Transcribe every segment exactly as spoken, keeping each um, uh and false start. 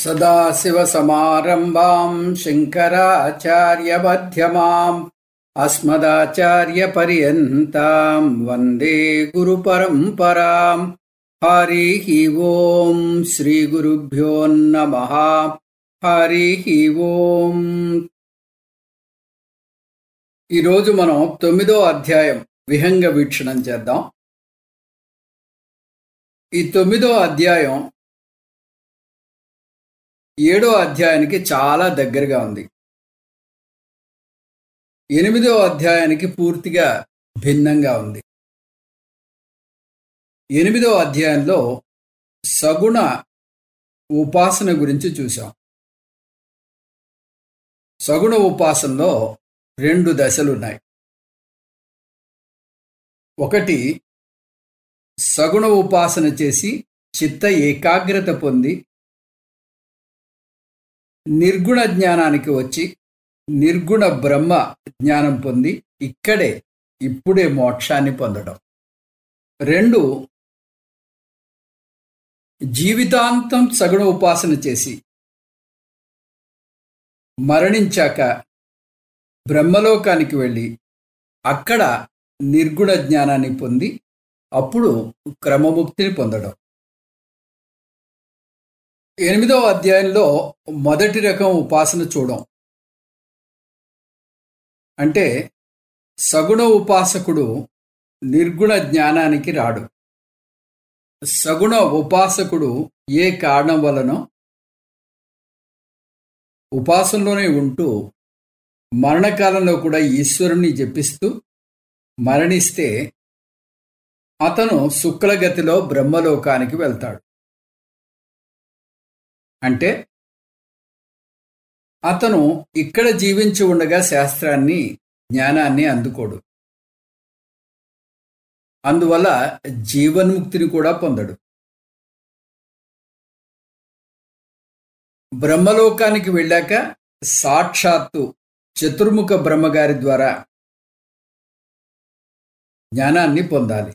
సదాశివసమారంభాం శంకరాచార్యమధ్యమాం అస్మదాచార్యపర్యంతాం వందే గురుపరంపరాం. హరి ఓం శ్రీ గురుభ్యో నమః. హరి ఓం. ఈరోజు మనం తొమ్మిదో అధ్యాయం విహంగ వీక్షణం చేద్దాం. ఈ తొమ్మిదో అధ్యాయం ఏడో అధ్యాయానికి చాలా దగ్గరగా ఉంది. ఎనిమిదో అధ్యాయానికి పూర్తిగా భిన్నంగా ఉంది. ఎనిమిదో అధ్యాయంలో సగుణ ఉపాసన గురించి చూసాం. సగుణ ఉపాసనలో రెండు దశలున్నాయి. ఒకటి, సగుణ ఉపాసన చేసి చిత్త ఏకాగ్రత పొంది నిర్గుణ జ్ఞానానికి వచ్చి నిర్గుణ బ్రహ్మ జ్ఞానం పొంది ఇక్కడే ఇప్పుడే మోక్షాన్ని పొందడం. రెండు, జీవితాంతం సగుణ ఉపాసన చేసి మరణించాక బ్రహ్మలోకానికి వెళ్ళి అక్కడ నిర్గుణ జ్ఞానాన్ని పొంది అప్పుడు క్రమముక్తిని పొందడం. ఎనిమిదవ అధ్యాయంలో మొదటి రకం ఉపాసన చూడం. అంటే సగుణ ఉపాసకుడు నిర్గుణ జ్ఞానానికి రాడు. సగుణ ఉపాసకుడు ఏ కారణం వలనో ఉపాసనలోనే ఉంటూ మరణకాలంలో కూడా ఈశ్వరుణ్ణి జపిస్తూ మరణిస్తే అతను శుక్లగతిలో బ్రహ్మలోకానికి వెళ్తాడు. అంటే అతను ఇక్కడ జీవించి ఉండగా శాస్త్రాన్ని జ్ఞానాన్ని అందుకోడు. అందువల్ల జీవన్ముక్తిని కూడా పొందడు. బ్రహ్మలోకానికి వెళ్ళాక సాక్షాత్తు చతుర్ముఖ బ్రహ్మగారి ద్వారా జ్ఞానాన్ని పొందాలి.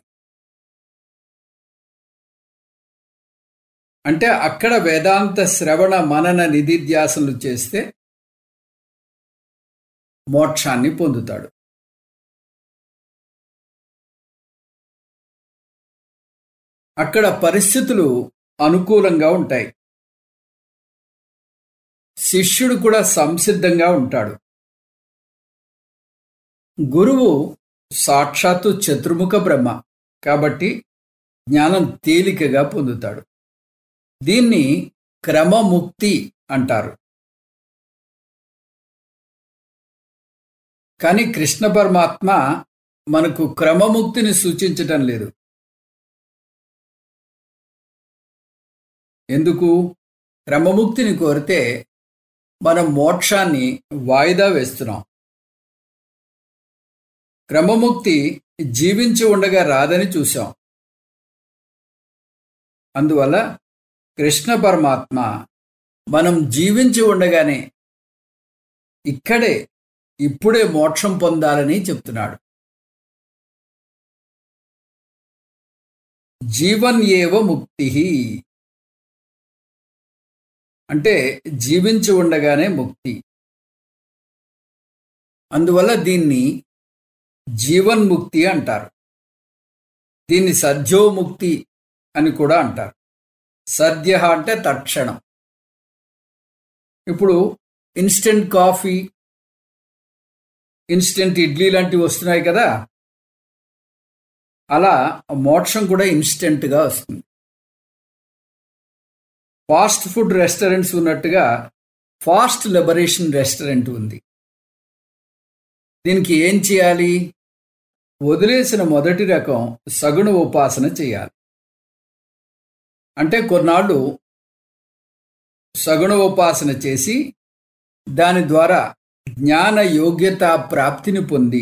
అంటే అక్కడ వేదాంత శ్రవణ మనన నిధిధ్యాసనలు చేస్తే మోక్షాన్ని పొందుతాడు. అక్కడ పరిస్థితులు అనుకూలంగా ఉంటాయి. శిష్యుడు కూడా సంసిద్ధంగా ఉంటాడు. గురువు సాక్షాత్తు చతుర్ముఖ బ్రహ్మ కాబట్టి జ్ఞానం తేలికగా పొందుతాడు. దీన్ని క్రమముక్తి అంటారు. కానీ కృష్ణ పరమాత్మ మనకు క్రమముక్తిని సూచించటం లేదు. ఎందుకు? క్రమముక్తిని కోరితే మనం మోక్షాన్ని వాయిదా వేస్తున్నాం. క్రమముక్తి జీవించి ఉండగా రాదని చూశాం. అందువల్ల కృష్ణ పరమాత్మ మనం జీవించి ఉండగానే ఇక్కడే ఇప్పుడే మోక్షం పొందాలని చెప్తున్నాడు. జీవన్ ఏవ ముక్తి అంటే జీవించి ఉండగానే ముక్తి. అందువల్ల దీన్ని జీవన్ముక్తి అంటారు. దీన్ని సద్యోముక్తి అని కూడా అంటారు. సద్య అంటే తక్షణం. ఇప్పుడు ఇన్స్టెంట్ కాఫీ, ఇన్స్టెంట్ ఇడ్లీ లాంటివి వస్తున్నాయి కదా, అలా మోక్షం కూడా ఇన్స్టెంట్గా వస్తుంది. ఫాస్ట్ ఫుడ్ రెస్టారెంట్స్ ఉన్నట్టుగా ఫాస్ట్ లిబరేషన్ రెస్టారెంట్ ఉంది. దీనికి ఏం చేయాలి? వదిలేసిన మొదటి రకం సగుణ ఉపాసన చేయాలి. అంటే కొన్నాళ్ళు సగుణ ఉపాసన చేసి దాని ద్వారా జ్ఞాన యోగ్యత ప్రాప్తిని పొంది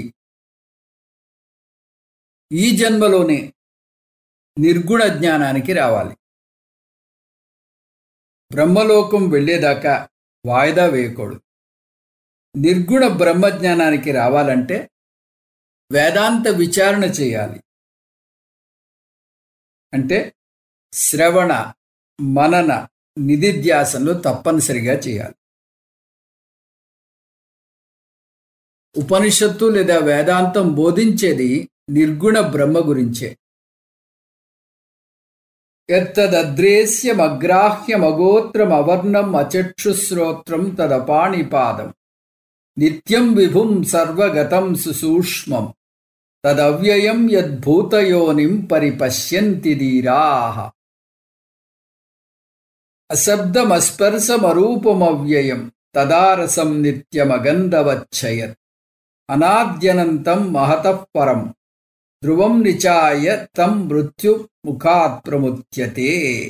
ఈ జన్మలోనే నిర్గుణ జ్ఞానానికి రావాలి. బ్రహ్మలోకం వెళ్ళేదాకా వాయిదా వేయకూడదు. నిర్గుణ బ్రహ్మజ్ఞానానికి రావాలంటే వేదాంత విచారణ చేయాలి. అంటే శ్రవణ మనన నిధిధ్యాసనలు తప్పనిసరిగా చేయాలి. ఉపనిషత్తు లేదా వేదాంతం బోధించేది నిర్గుణ బ్రహ్మ గురించే. యత్తదద్రేశ్యమగ్రాహ్యమగోత్రమవర్ణం అచక్షుశ్రోత్రం తదపాణిపాదం నిత్యం విభుం సర్వగతం సుసూక్ష్మం తదవ్యయం యద్భూతయోనిం పరిపశ్యంతి ధీరాః. అశబ్దమస్పర్శమరూపమవ్యయం తదారసం నిత్యమగంధవచ్చయత్ అనాద్యనంతం మహతః పరం ధ్రువం నిచాయ తం మృత్యు ముఖాత్ ప్రముచ్యతే.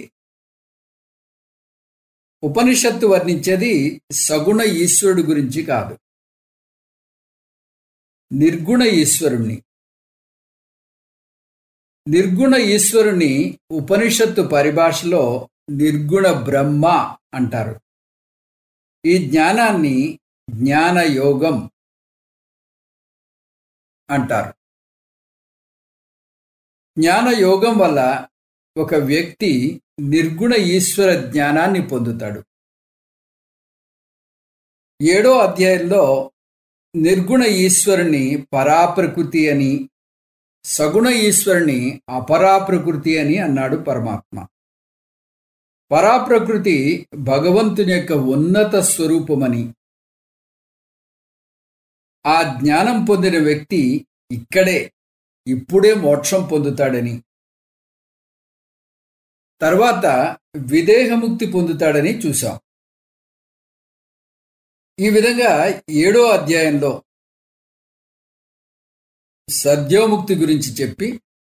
ఉపనిషత్తు వర్ణించేది సగుణ ఈశ్వరుడు గురించి కాదు, నిర్గుణ ఈశ్వరుణ్ణి. నిర్గుణ ఈశ్వరుని ఉపనిషత్తు పరిభాషలో నిర్గుణ బ్రహ్మ అంటారు. ఈ జ్ఞానాన్ని జ్ఞానయోగం అంటారు. జ్ఞానయోగం వల్ల ఒక వ్యక్తి నిర్గుణ ఈశ్వర జ్ఞానాన్ని పొందుతాడు. ఏడో అధ్యాయంలో నిర్గుణ ఈశ్వరుని పరాప్రకృతి అని, సగుణ ఈశ్వరుని అపరాప్రకృతి అని అన్నాడు పరమాత్మ. పరాప్రకృతి భగవంతుని యొక్క ఉన్నత స్వరూపమని, ఆ జ్ఞానం పొందిన వ్యక్తి ఇక్కడే ఇప్పుడే మోక్షం పొందుతాడని, తర్వాత విదేహముక్తి పొందుతాడని చూశాం. ఈ విధంగా ఏడో అధ్యాయంలో సద్యోముక్తి గురించి చెప్పి,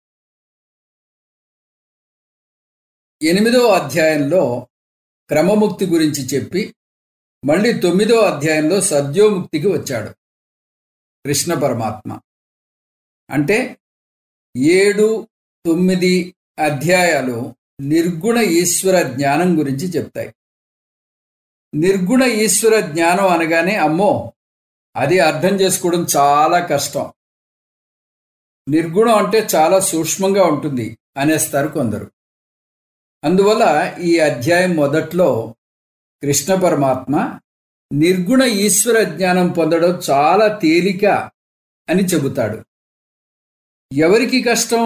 ఎనిమిదో అధ్యాయంలో క్రమముక్తి గురించి చెప్పి, మళ్ళీ తొమ్మిదో అధ్యాయంలో సద్యోముక్తికి వచ్చాడు కృష్ణ పరమాత్మ. అంటే ఏడు తొమ్మిది అధ్యాయాలు నిర్గుణ ఈశ్వర జ్ఞానం గురించి చెప్తాయి. నిర్గుణ ఈశ్వర జ్ఞానం అనగానే అమ్మో అది అర్థం చేసుకోవడం చాలా కష్టం, నిర్గుణం అంటే చాలా సూక్ష్మంగా ఉంటుంది అనేస్తారు కొందరు. అందువల్ల ఈ అధ్యాయం మొదట్లో కృష్ణ పరమాత్మ నిర్గుణ ఈశ్వర జ్ఞానం పొందడం చాలా తేలిక అని చెబుతాడు. ఎవరికి కష్టం?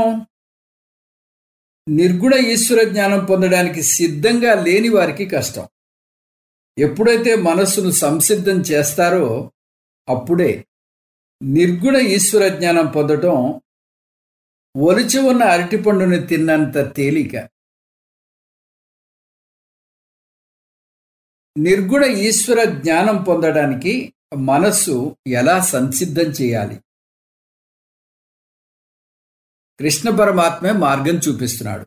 నిర్గుణ ఈశ్వర జ్ఞానం పొందడానికి సిద్ధంగా లేని వారికి కష్టం. ఎప్పుడైతే మనస్సును సంసిద్ధం చేస్తారో అప్పుడే నిర్గుణ ఈశ్వర జ్ఞానం పొందటం ఒలిచి ఉన్న అరటిపండుని తిన్నంత తేలిక. నిర్గుణ ఈశ్వర జ్ఞానం పొందడానికి మనస్సు ఎలా సంసిద్ధం చేయాలి? కృష్ణ పరమాత్మే మార్గం చూపిస్తున్నాడు.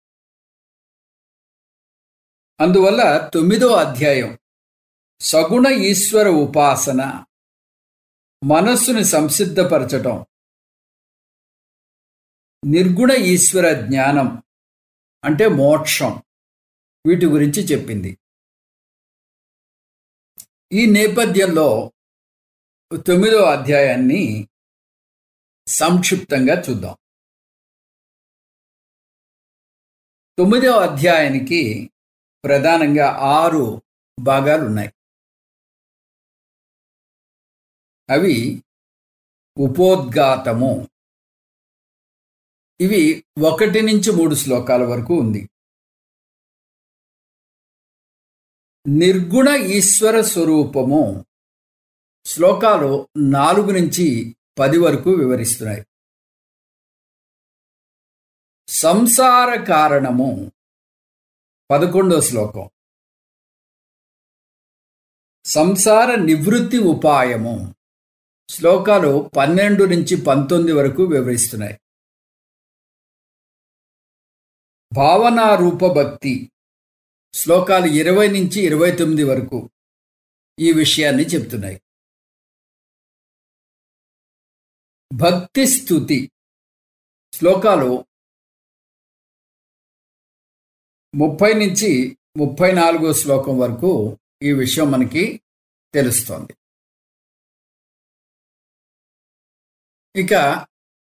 అందువల్ల తొమ్మిదో అధ్యాయం సగుణ ఈశ్వర ఉపాసన, మనస్సుని సంసిద్ధపరచటం, నిర్గుణ ఈశ్వర జ్ఞానం అంటే మోక్షం, వీటి గురించి చెప్పింది. ఈ నేపథ్యంలో తొమ్మిదో అధ్యాయాన్ని సంక్షిప్తంగా చూద్దాం. తొమ్మిదో అధ్యాయానికి ప్రధానంగా ఆరు భాగాలున్నాయి. అవి ఉపోద్ఘాతము, ఇవి ఒకటి నుంచి మూడు శ్లోకాల వరకు ఉంది. నిర్గుణ ఈశ్వర స్వరూపము శ్లోకాలు నాలుగు నుంచి పది వరకు వివరిస్తున్నాయి. సంసార కారణము పదకొండో శ్లోకం, సంసార నివృత్తి ఉపాయము శ్లోకాలు పన్నెండు నుంచి పంతొమ్మిది వరకు వివరిస్తున్నాయి. భావనారూప భక్తి శ్లోకాలు ఇరవై నుంచి ఇరవై తొమ్మిది వరకు ఈ విషయాన్ని చెప్తున్నాయి. భక్తి స్తుతి శ్లోకాలు ముప్పై నుంచి ముప్పై నాలుగో శ్లోకం వరకు ఈ విషయం మనకి తెలుస్తోంది. ఇక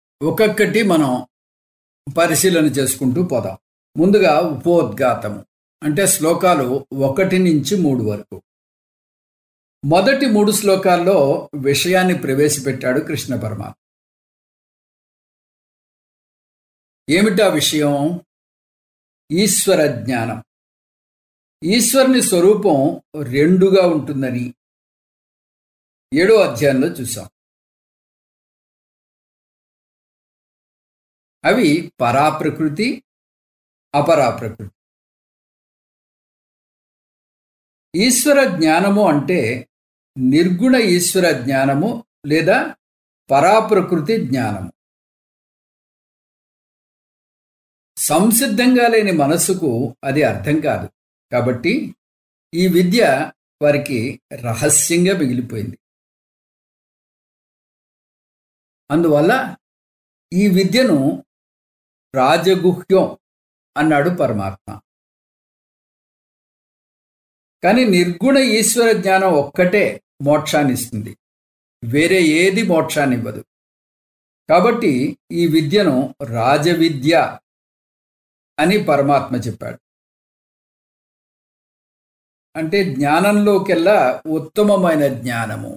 ఒక్కొక్కటి మనం పరిశీలన చేసుకుంటూ పోదాం. ముందుగా ఉపోద్ఘాతము. అంటే శ్లోకాలు ఒకటి నుంచి మూడు వరకు. మొదటి మూడు శ్లోకాల్లో విషయాన్ని ప్రవేశపెట్టాడు కృష్ణ పరమాత్మ. ఏమిటా విషయం? ఈశ్వర జ్ఞానం. ఈశ్వరుని స్వరూపం రెండుగా ఉంటుందని ఏడో అధ్యాయంలో చూసాం. అవి పరాప్రకృతి, అపరాప్రకృతి. ఈశ్వర జ్ఞానము అంటే నిర్గుణ ఈశ్వర జ్ఞానము లేదా పరాప్రకృతి జ్ఞానము. సంసిద్ధంగా లేని మనస్సుకు అది అర్థం కాదు. కాబట్టి ఈ విద్య వారికి రహస్యంగా మిగిలిపోయింది. అందువల్ల ఈ విద్యను రాజగుహ్యం అన్నాడు పరమాత్మ. కానీ నిర్గుణ ఈశ్వర జ్ఞానం ఒక్కటే మోక్షాన్ని ఇస్తుంది, వేరే ఏది మోక్షాన్ని ఇవ్వదు. కాబట్టి ఈ విద్యను రాజవిద్య అని పరమాత్మ చెప్పాడు. అంటే జ్ఞానంలోకెల్లా ఉత్తమమైన జ్ఞానము,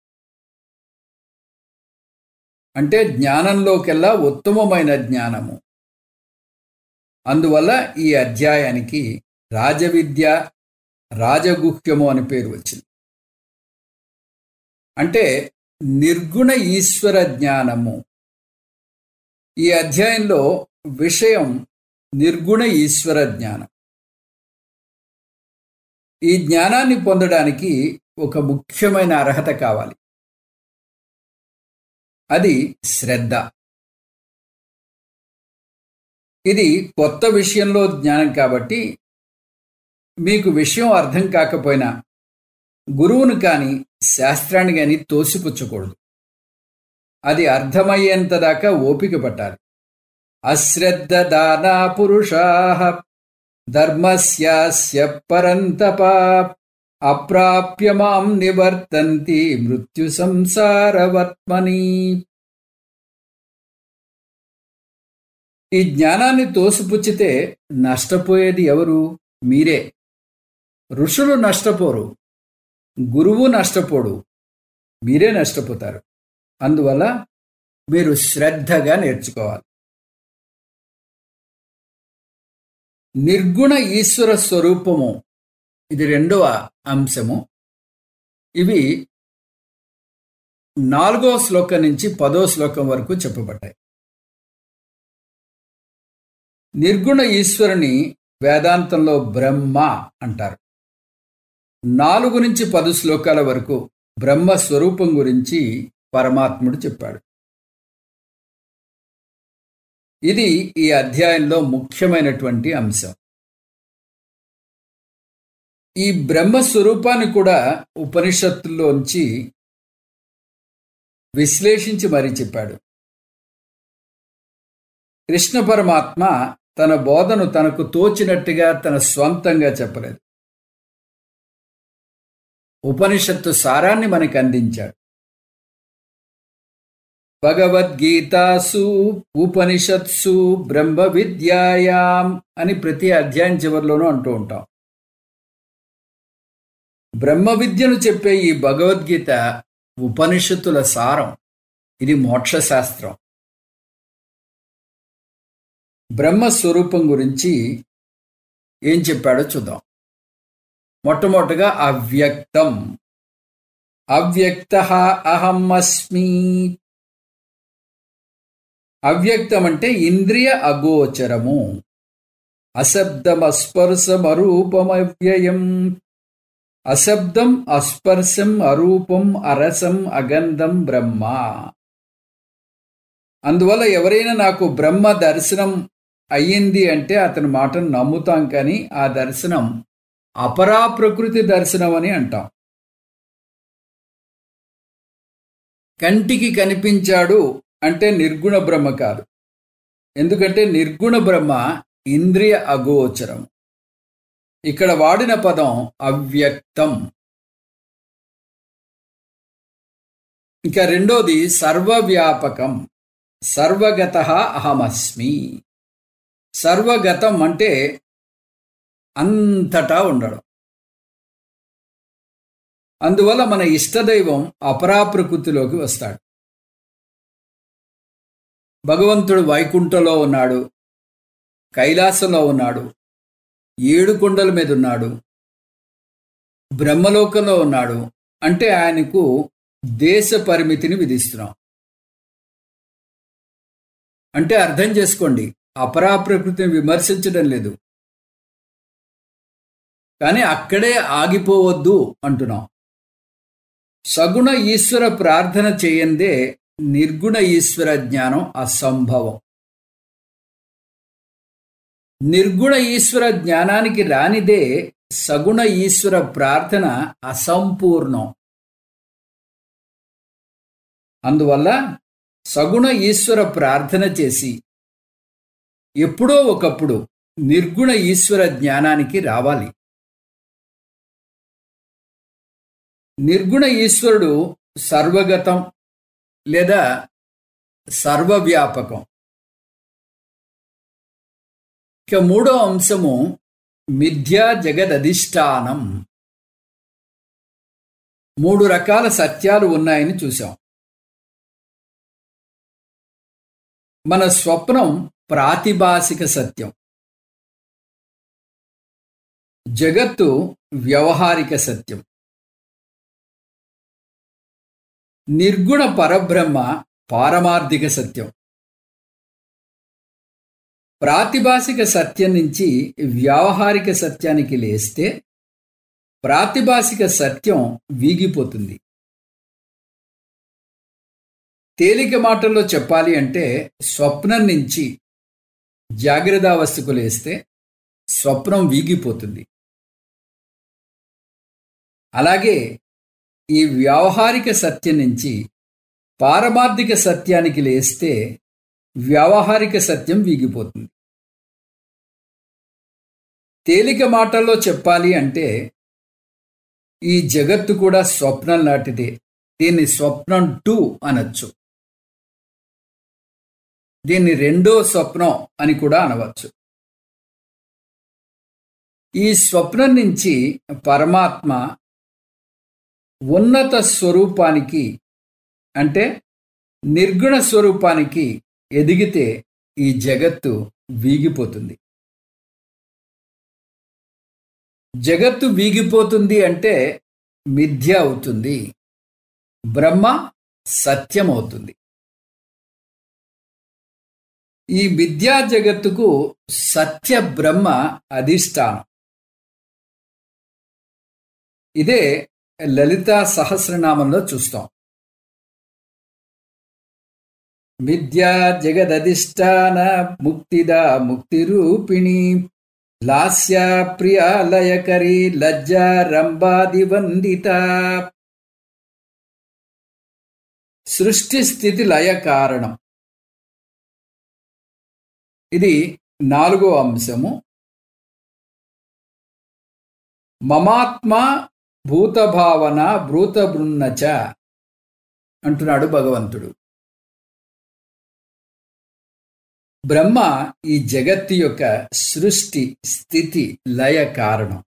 అంటే జ్ఞానంలోకెల్లా ఉత్తమమైన జ్ఞానము. అందువల్ల ఈ అధ్యాయానికి రాజవిద్య, రాజగుహ్యము అని పేరు వచ్చింది. అంటే నిర్గుణ ఈశ్వర జ్ఞానము. ఈ అధ్యాయంలో విషయం నిర్గుణ ఈశ్వర జ్ఞానం. ఈ జ్ఞానాన్ని పొందడానికి ఒక ముఖ్యమైన అర్హత కావాలి. అది శ్రద్ధ. ఇది కొత్త విషయంలో జ్ఞానం కాబట్టి మీకు విషయం అర్థం కాకపోయినా గురువును కానీ శాస్త్రాన్ని కానీ తోసిపుచ్చకూడదు. అది అర్థమయ్యేంత దాకా ఓపిక పట్టాలి. అశ్రద్ధ దానా పురుషాః ధర్మస్యాస్య పరంతప అప్రాప్య మాం నివర్తంతి మృత్యు సంసారవర్త్మని. ఈ జ్ఞానాన్ని తోసిపుచ్చితే నష్టపోయేది ఎవరు? మీరే. ఋషులు నష్టపోరు, గురువు నష్టపోడు, మీరే నష్టపోతారు. అందువల్ల మీరు శ్రద్ధగా నేర్చుకోవాలి. నిర్గుణ ఈశ్వర స్వరూపము, ఇది రెండవ అంశము. ఇవి నాలుగో శ్లోకం నుంచి పదో శ్లోకం వరకు చెప్పబడ్డాయి. నిర్గుణ ఈశ్వరుని వేదాంతంలో బ్రహ్మ అంటారు. నాలుగు నుంచి పది శ్లోకాల వరకు బ్రహ్మ స్వరూపం గురించి పరమాత్ముడు చెప్పాడు. ఇది ఈ అధ్యాయంలో ముఖ్యమైనటువంటి అంశం. ఈ బ్రహ్మ స్వరూపాన్ని కూడా ఉపనిషత్తుల్లోంచి విశ్లేషించి మరీ చెప్పాడు. కృష్ణ పరమాత్మ తన బోధను తనకు తోచినట్టుగా తన స్వంతంగా చెప్పలేదు. ఉపనిషత్తు సారాన్ని మనకు అందించాడు. భగవద్గీతాసు ఉపనిషత్సు బ్రహ్మ విద్యాయాం అని ప్రతి అధ్యాయం చివరిలోనూ అంటూ ఉంటాం. బ్రహ్మ విద్యను చెప్పే ఈ భగవద్గీత ఉపనిషత్తుల సారం. ఇది మోక్షశాస్త్రం. బ్రహ్మస్వరూపం గురించి ఏం చెప్పాడో చూద్దాం. మొట్టమొదటిగా అవ్యక్తం. అవ్యక్తః అహం అస్మి. అవ్యక్తం అంటే ఇంద్రియ అగోచరము. అశబ్దం అస్పర్శం అరూపం అవ్యయం. అశబ్దం అస్పర్శం అరూపం అరసం అగంధం బ్రహ్మ. అందువల్ల ఎవరైనా నాకు బ్రహ్మ దర్శనం అయ్యింది అంటే అతని మాటను నమ్ముతాం, కానీ ఆ దర్శనం అపరాప్రకృతి దర్శనం అని అంటాం. కంటికి కనిపించాడు అంటే నిర్గుణ బ్రహ్మ కాదు. ఎందుకంటే నిర్గుణ బ్రహ్మ ఇంద్రియ అగోచరం. ఇక్కడ వాడిన పదం అవ్యక్తం. ఇక రెండోది సర్వవ్యాపకం. సర్వగతః అహమస్మి. సర్వగతం అంటే అంతటా ఉండడం. అందువల్ల మన ఇష్టదైవం అపరాప్రకృతిలోకి వస్తాడు. భగవంతుడు వైకుంఠంలో ఉన్నాడు, కైలాసంలో ఉన్నాడు, ఏడు కొండల మీద ఉన్నాడు, బ్రహ్మలోకంలో ఉన్నాడు అంటే ఆయనకు దేశ పరిమితిని విధిస్తున్నాం. అంటే అర్థం చేసుకోండి, అపరాప్రకృతిని విమర్శించడం లేదు, కానీ అక్కడే ఆగిపోవద్దు అంటున్నాం. సగుణ ఈశ్వర ప్రార్థన చేయందే నిర్గుణ ఈశ్వర జ్ఞానం అసంభవం. నిర్గుణ ఈశ్వర జ్ఞానానికి రానిదే సగుణ ఈశ్వర ప్రార్థన అసంపూర్ణం. అందువల్ల సగుణ ఈశ్వర ప్రార్థన చేసి ఎప్పుడో ఒకప్పుడు నిర్గుణ ఈశ్వర జ్ఞానానికి రావాలి. నిర్గుణ ఈశ్వరుడు సర్వగతం లేదా సర్వవ్యాపకం. ఇక మూడో అంశము మిథ్యా జగదధిష్టానం. మూడు రకాల సత్యాలు ఉన్నాయని చూశాం. మన స్వప్నం ప్రాతిభాసిక సత్యం, జగత్తు వ్యవహారిక సత్యం. నిర్గుణ పరబ్రహ్మ పారమార్థిక సత్యం. ప్రాతిభాసిక సత్యం నుంచి వ్యావహారిక సత్యానికి లేస్తే ప్రాతిభాసిక సత్యం వీగిపోతుంది. తేలిక మాటల్లో చెప్పాలి అంటే స్వప్నం నుంచి జాగ్రత్తావస్థకు లేస్తే స్వప్నం వీగిపోతుంది. అలాగే ఈ వ్యావహారిక సత్యం నుంచి పారమార్థిక సత్యానికి లేస్తే వ్యావహారిక సత్యం వీగిపోతుంది. తేలిక మాటల్లో చెప్పాలి అంటే ఈ జగత్తు కూడా స్వప్నం లాంటిదే. దీన్ని స్వప్నం టూ అనొచ్చు, దీన్ని రెండో స్వప్నం అని కూడా అనవచ్చు. ఈ స్వప్నం నుంచి పరమాత్మ ఉన్నత స్వరూపానికి అంటే నిర్గుణ స్వరూపానికి ఎదిగితే ఈ జగత్తు వీగిపోతుంది. జగత్తు వీగిపోతుంది అంటే మిథ్య అవుతుంది, బ్రహ్మ సత్యం అవుతుంది. ఈ మిథ్యా జగత్తుకు సత్య బ్రహ్మ అధిష్టానం. ఇదే లలితా సహస్రనామంలో చూస్తాం. మిథ్యా జగదధిష్టాన ముక్తిదా ముక్తి రూపిణి లాస్య ప్రియాలయకరి లజ్జా రంభాది వందిత. సృష్టి స్థితి లయ కారణం. ఇది నాలుగో అంశము. మమాత్మ భూతభావన భూత బృన్నచ అంటున్నాడు భగవంతుడు. బ్రహ్మ ఈ జగత్తు యొక్క సృష్టి స్థితి లయ కారణం.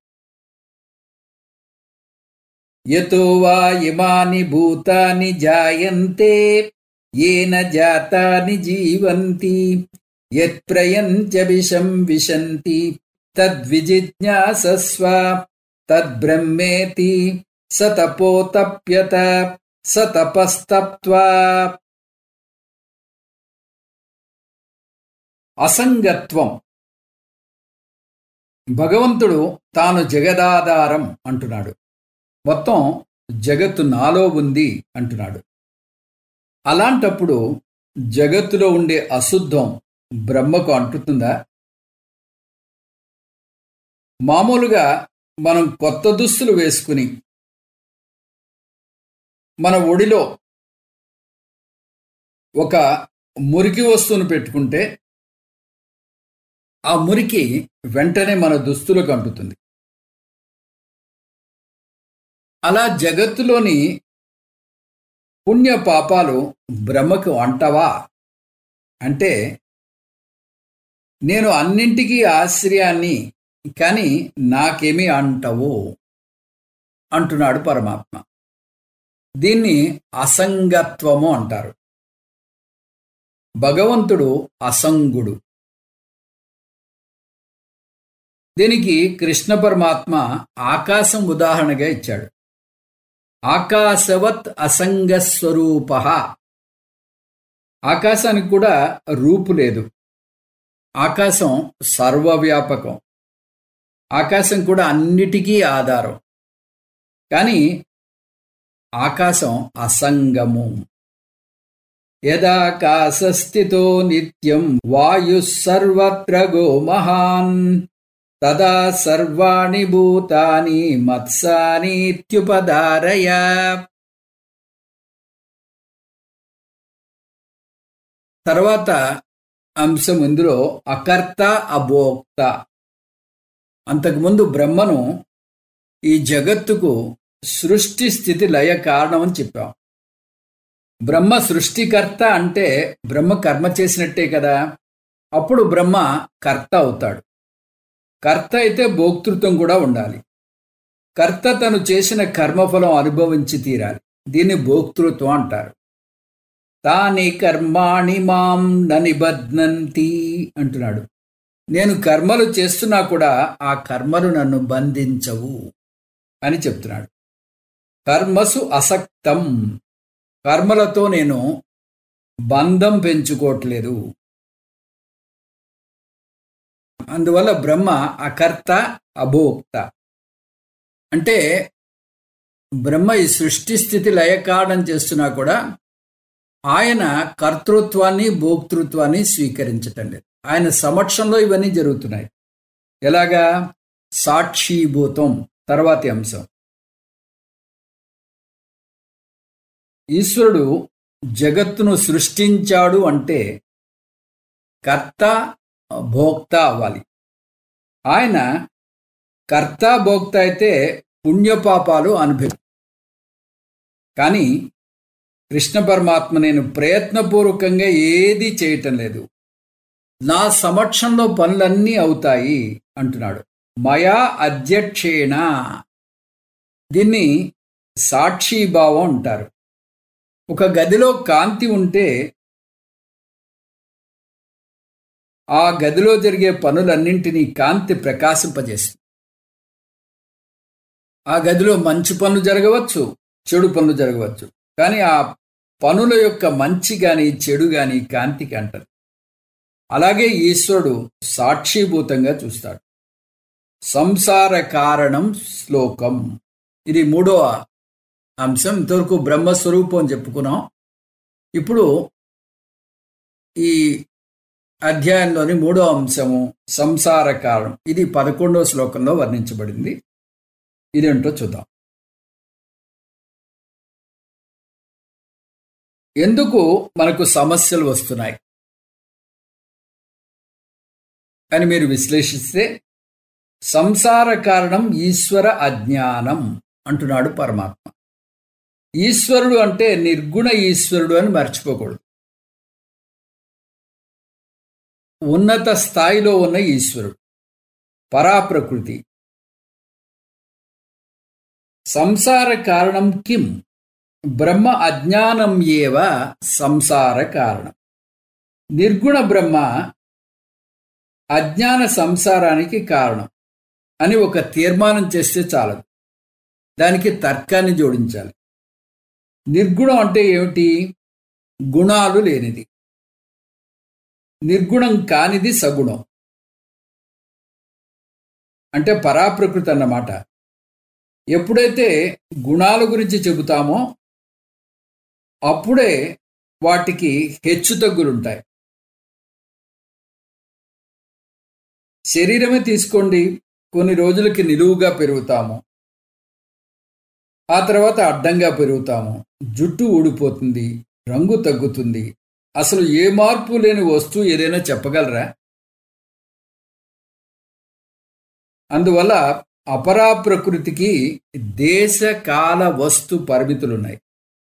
యతో వా ఇమాని భూతాని జాయంతే ఏన జాతాని జీవంతి యత్ప్రయంచ విషం విశంతి తద్విజిజ్ఞాసస్వ తద్బ్రహ్మేతి సతపోతప్యత సతపస్తప్త్వా. అసంగత్వం. భగవంతుడు తాను జగదాధారం అంటున్నాడు, మొత్తం జగత్తు నాలో ఉంది అంటున్నాడు. అలాంటప్పుడు జగత్తులో ఉండే అశుద్ధం బ్రహ్మకు అంటుతుందా? మామూలుగా మనం కొత్త దుస్తులు వేసుకుని మన ఒడిలో ఒక మురికి వస్తువును పెట్టుకుంటే ఆ మురికి వెంటనే మన దుస్తులకు అంటుతుంది. అలా జగత్తులోని పుణ్య పాపాలు బ్రహ్మకు అంటవా అంటే, నేను అన్నింటికీ ఆశ్రయాన్ని కానీ నాకేమీ అంటవు అంటున్నాడు పరమాత్మ. దీన్ని అసంగత్వము అంటారు. భగవంతుడు అసంగుడు. దీనికి కృష్ణ పరమాత్మ ఆకాశం ఉదాహరణగా ఇచ్చాడు. ఆకాశవత్ అసంగస్వరూప. ఆకాశానికి కూడా రూపు లేదు. ఆకాశం సర్వవ్యాపకం. ఆకాశం కూడా అన్నిటికీ ఆధారం. కానీ ఆకాశం అసంగము. యదాకాశస్థితో నిత్యం వాయు సర్వత్ర గో మహాన్ తదా సర్వాణి భూతాని మత్సానీత్యుపధారయ. తర్వాత అంశం ఇందులో అకర్త అభోక్త. అంతకుముందు బ్రహ్మను ఈ జగత్తుకు సృష్టి స్థితి లయ కారణం అని చెప్పాం. బ్రహ్మ సృష్టికర్త అంటే బ్రహ్మ కర్మ చేసినట్టే కదా. అప్పుడు బ్రహ్మ కర్త అవుతాడు. కర్త అయితే భోక్తృత్వం కూడా ఉండాలి. కర్త తను చేసిన కర్మఫలం అనుభవించి తీరాలి. దీన్ని భోక్తృత్వం అంటారు. తాని కర్మాణి మాం న నిబధ్నంతి అంటున్నాడు. నేను కర్మలు చేస్తున్నా కూడా ఆ కర్మలు నన్ను బంధించవు అని చెప్తున్నాడు. కర్మసు అసక్తం. కర్మలతో నేను బంధం పెంచుకోవట్లేదు. అందువల్ల బ్రహ్మ అకర్త అభోక్త. అంటే బ్రహ్మ ఈ సృష్టి స్థితి లయకారణం చేస్తున్నా కూడా ఆయన కర్తృత్వాన్ని భోక్తృత్వాన్ని స్వీకరించటం లేదు. ఆయన సమక్షంలో ఇవన్నీ జరుగుతున్నాయి. ఎలాగా? సాక్షీభూతం. తర్వాతి అంశం. ఈశ్వరుడు జగత్తును సృష్టించాడు అంటే కర్త భోక్త అవ్వాలి. ఆయన కర్త భోక్త అయితే పుణ్యపాపాలు అనుభవి. కానీ కృష్ణ పరమాత్మ నేను ప్రయత్నపూర్వకంగా ఏది చేయటం లేదు, నా సమక్షంలో పనులన్నీ అవుతాయి అంటున్నాడు. మయా అధ్యక్షేణ. దీన్ని సాక్షిభావం అంటారు. ఒక గదిలో కాంతి ఉంటే ఆ గదిలో జరిగే పనులన్నింటినీ కాంతి ప్రకాశింపజేస్తుంది. ఆ గదిలో మంచి పనులు జరగవచ్చు, చెడు పనులు జరగవచ్చు. కానీ ఆ పనుల యొక్క మంచి గాని చెడు గాని కాంతికి అంటదు. అలాగే ఈశ్వరుడు సాక్షిభూతంగా చూస్తాడు. సంసార కారణం శ్లోకం. ఇది మూడవ అంశం. ఇంతవరకు బ్రహ్మస్వరూపం అని చెప్పుకున్నాం. ఇప్పుడు ఈ అధ్యాయంలోని మూడో అంశము సంసార కారణం. ఇది పదకొండవ శ్లోకంలో వర్ణించబడింది. ఇదేంటో చూద్దాం. ఎందుకు మనకు సమస్యలు వస్తున్నాయి అని మీరు విశ్లేషిస్తే సంసార కారణం ఈశ్వర అజ్ఞానం అంటున్నాడు పరమాత్మ. ఈశ్వరుడు అంటే నిర్గుణ ఈశ్వరుడు అని మర్చిపోకూడదు. ఉన్నత స్థాయిలో ఉన్న ఈశ్వరుడు, పరాప్రకృతి. సంసార కారణం కిం? బ్రహ్మ అజ్ఞానం ఏవ సంసార కారణం. నిర్గుణ బ్రహ్మ అజ్ఞాన సంసారానికి కారణం అని ఒక తీర్మానం చేస్తే చాలదు, దానికి తర్కాన్ని జోడించాలి. నిర్గుణం అంటే ఏమిటి? గుణాలు లేనిది. నిర్గుణం కానిది సగుణం అంటే పరాప్రకృతి అన్నమాట. ఎప్పుడైతే గుణాల గురించి చెబుతామో అప్పుడే వాటికి హెచ్చుతగ్గులుంటాయి. శరీరమే తీసుకోండి, కొన్ని రోజులకి నిలువుగా పెరుగుతాము, ఆ తర్వాత అడ్డంగా పెరుగుతాము, జుట్టు ఊడిపోతుంది, రంగు తగ్గుతుంది. అసలు ఏ మార్పు లేని వస్తువు ఏదైనా చెప్పగలరా? అందువల్ల అపరాప్రకృతికి దేశ కాల వస్తు పరిమితులున్నాయి.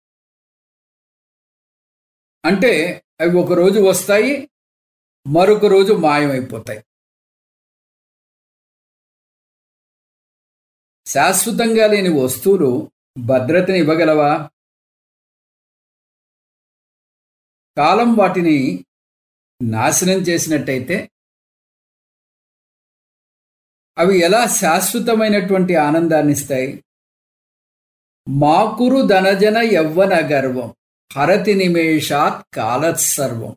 అంటే అవి ఒక రోజు వస్తాయి, మరొక రోజు మాయమైపోతాయి. శాశ్వతంగా లేని వస్తువులు భద్రతని ఇవ్వగలవా? కాలం వాటిని నాశనం చేసినట్టయితే అవి ఎలా శాశ్వతమైనటువంటి ఆనందాన్ని ఇస్తాయి? మాకురు ధనజన యవ్వన గర్వం హరతి నిమేషాత్ కాలత్సర్వం.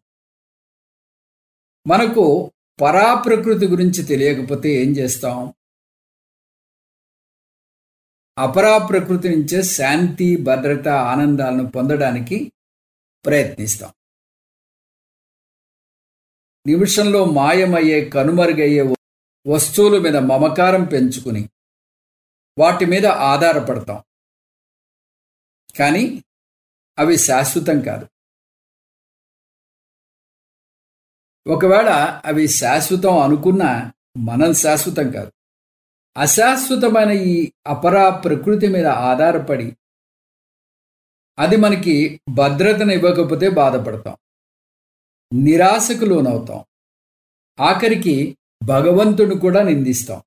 మనకు పరాప్రకృతి గురించి తెలియకపోతే ఏం చేస్తాం? అపరాప్రకృతి నుంచే శాంతి, భద్రత, ఆనందాలను పొందడానికి ప్రయత్నిస్తాం. నిమిషంలో మాయమయ్యే, కనుమరుగయ్యే వస్తువుల మీద మమకారం పెంచుకుని వాటి మీద ఆధారపడతాం. కానీ అవి శాశ్వతం కాదు. ఒకవేళ అవి శాశ్వతం అనుకున్నా మనం శాశ్వతం కాదు. అశాశ్వతమైన ఈ అపరా ప్రకృతి మీద ఆధారపడి అది మనకి భద్రతను ఇవ్వకపోతే బాధపడతాం, నిరాశకు లోనవుతాం, ఆఖరికి భగవంతుడు కూడా నిందిస్తాం.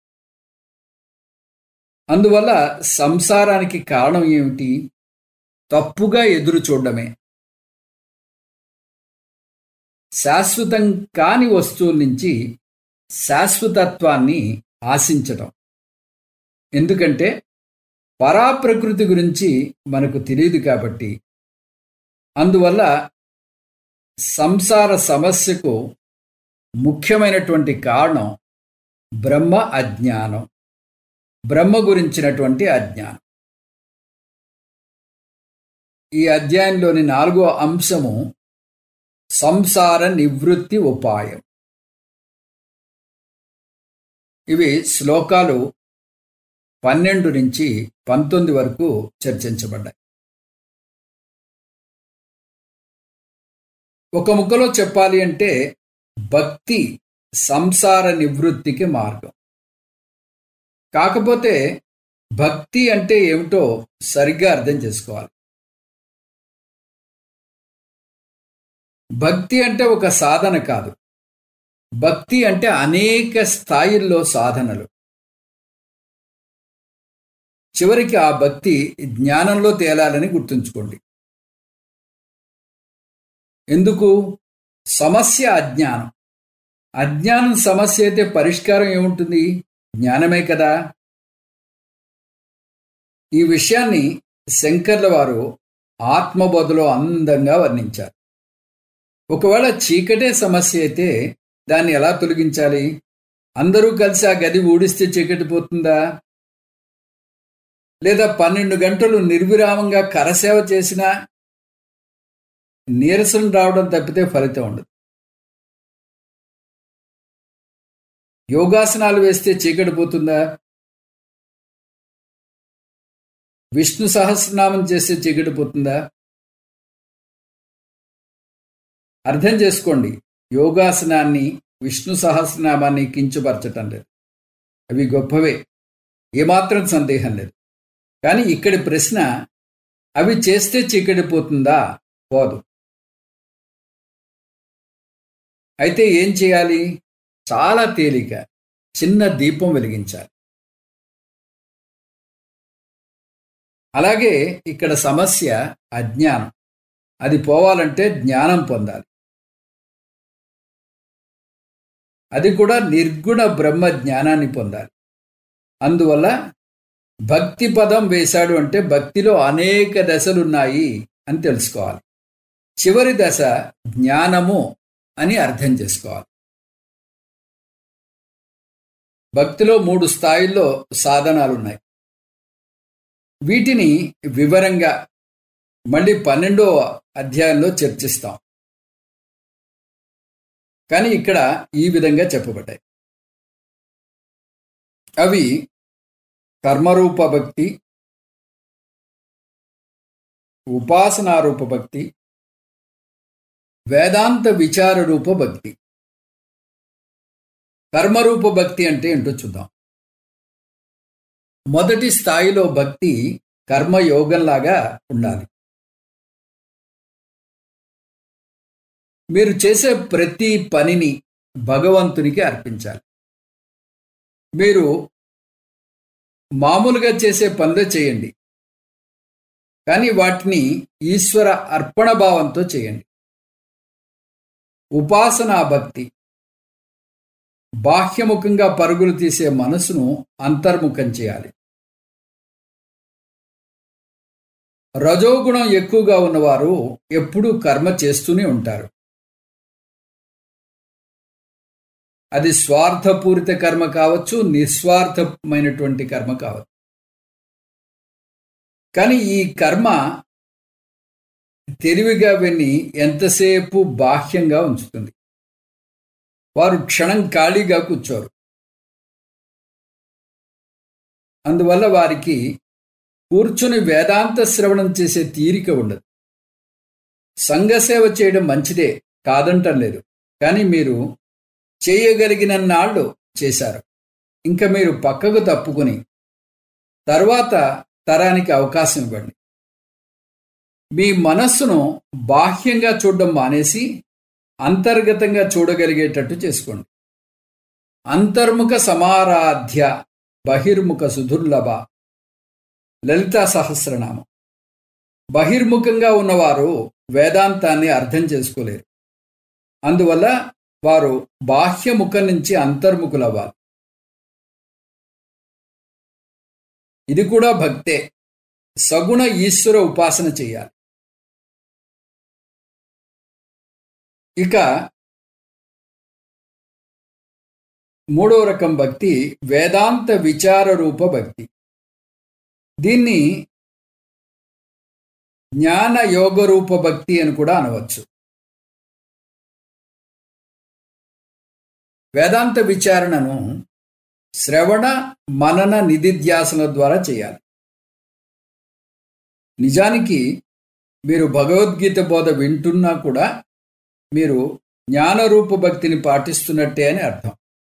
అందువల్ల సంసారానికి కారణం ఏమిటి? తప్పుగా ఎదురు చూడడమే. శాశ్వతం కాని వస్తువుల నుంచి శాశ్వతత్వాన్ని ఆశించటం. ఎందుకంటే పరాప్రకృతి గురించి మనకు తెలియదు కాబట్టి. అందువల్ల సంసార సమస్యకు ముఖ్యమైనటువంటి కారణం బ్రహ్మ అజ్ఞానం, బ్రహ్మ గురించినటువంటి అజ్ఞానం. ఈ అధ్యాయంలోని నాలుగో అంశము సంసార నివృత్తి ఉపాయం. ఇవి శ్లోకాలు పన్నెండు నుంచి పంతొమ్మిది వరకు చర్చించబడ్డాయి. ఒక ముక్కలో చెప్పాలి అంటే భక్తి సంసార నివృత్తికి మార్గం. కాకపోతే భక్తి అంటే ఏమిటో సరిగ్గా అర్థం చేసుకోవాలి. భక్తి అంటే ఒక సాధన కాదు. భక్తి అంటే అనేక స్థాయిల్లో సాధనలు. చివరికి ఆ భక్తి జ్ఞానంలో తేలాలని గుర్తుంచుకోండి. ఎందుకు? సమస్య అజ్ఞానం. అజ్ఞానం సమస్య అయితే పరిష్కారం ఏముంటుంది? జ్ఞానమే కదా. ఈ విషయాన్ని శంకర్ల వారు ఆత్మబోధలో అందంగా వర్ణించారు. ఒకవేళ చీకటే సమస్య అయితే దాన్ని ఎలా తొలగించాలి? అందరూ కలిసి ఆ గది ఊడిస్తే చీకటి పోతుందా? లేదా పన్నెండు గంటలు నిర్విరామంగా కరసేవ చేసినా నీరసం రావడం తప్పితే ఫలితం ఉండదు. యోగాసనాలు వేస్తే చీకటి పోతుందా? విష్ణు సహస్రనామం చేస్తే చీకటి పోతుందా? అర్థం చేసుకోండి, యోగాసనాన్ని, విష్ణు సహస్రనామాన్ని కించపరచటం లేదు. అవి గొప్పవే, ఏమాత్రం సందేహం లేదు. కానీ ఇక్కడి ప్రశ్న, అవి చేస్తే చీకటి పోతుందా? పోదు. అయితే ఏం చేయాలి? చాలా తేలిక, చిన్న దీపం వెలిగించాలి. అలాగే ఇక్కడ సమస్య అజ్ఞానం. అది పోవాలంటే జ్ఞానం పొందాలి. అది కూడా నిర్గుణ బ్రహ్మ జ్ఞానాన్ని పొందాలి. అందువల్ల భక్తి పదం వేశాడు అంటే భక్తిలో అనేక దశలున్నాయి అని తెలుసుకోవాలి. చివరి దశ జ్ఞానము అని అర్థం చేసుకోవాలి. భక్తిలో మూడు స్థాయిల్లో సాధనాలున్నాయి. వీటిని వివరంగా మళ్ళీ పన్నెండో అధ్యాయంలో చర్చిస్తాం. కానీ ఇక్కడ ఈ విధంగా చెప్పబడ్డాయి. అవి కర్మరూప భక్తి, ఉపాసనారూప భక్తి, వేదాంత విచార రూప భక్తి. కర్మరూప భక్తి అంటే ఏంటో చూద్దాం. మొదటి స్థాయిలో భక్తి కర్మయోగంలాగా ఉండాలి. మీరు చేసే ప్రతి పనిని భగవంతునికి అర్పించాలి. మీరు మామూలుగా చేసే పనులే చేయండి, కానీ వాటిని ఈశ్వర అర్పణ భావంతో చేయండి. ఉపాసనా భక్తి బాహ్యముఖంగా పరుగులు తీసే మనసును అంతర్ముఖం చేయాలి. రజోగుణం ఎక్కువగా ఉన్నవారు ఎప్పుడూ కర్మ చేస్తూనే ఉంటారు. అది స్వార్థపూరిత కర్మ కావచ్చు, నిస్వార్థమైనటువంటి కర్మ కావచ్చు. కానీ ఈ కర్మ తెలివిగా విని ఎంతసేపు బాహ్యంగా ఉంచుతుంది. వారు క్షణం ఖాళీగా కూర్చోరు. అందువల్ల వారికి కూర్చుని వేదాంత శ్రవణం చేసే తీరిక ఉండదు. సంఘసేవ చేయడం మంచిదే, కాదంటం లేదు. కానీ మీరు చేయగలిగినన్నాళ్ళు చేశారు. ఇంకా మీరు పక్కకు తప్పుకొని తర్వాత తరానికి అవకాశం ఇవ్వండి. మీ మనస్సును బాహ్యంగా చూడడం మానేసి అంతర్గతంగా చూడగలిగేటట్టు చేసుకోండి. అంతర్ముఖ సమారాధ్య బహిర్ముఖ సుదుర్లభ, లలితా సహస్రనామం. బహిర్ముఖంగా ఉన్నవారు వేదాంతాన్ని అర్థం చేసుకోలేరు. అందువల్ల వారు బాహ్యముఖం నుంచి అంతర్ముఖులవ్వాలి. ఇది కూడా భక్తే. సగుణ ఈశ్వర ఉపాసన చేయాలి. ఇక మూడో రకం భక్తి వేదాంత విచార రూప భక్తి. దీన్ని జ్ఞాన యోగ రూప భక్తి అని కూడా అనవచ్చు. వేదాంత విచారణను శ్రవణ మనన నిధిధ్యాసన ద్వారా చేయాలి. నిజానికి మీరు భగవద్గీత బోధ వింటున్నా కూడా మీరు జ్ఞానరూప భక్తిని పాటిస్తున్నట్టే అని అర్థం.